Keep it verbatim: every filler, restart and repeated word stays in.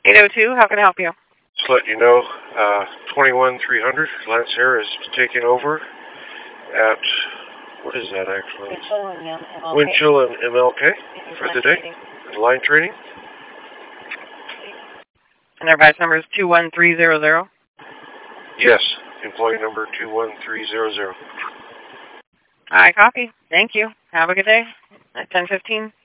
eight oh two, how can I help you? Just let you know, uh, twenty-one three hundred, Lance here is taking over at, what is that actually? Winchell and M L K for the day. Line training. And their badge number is two one three zero zero? Yes, employee number two one three zero zero. I copy. Thank you. Have a good day. At ten fifteen.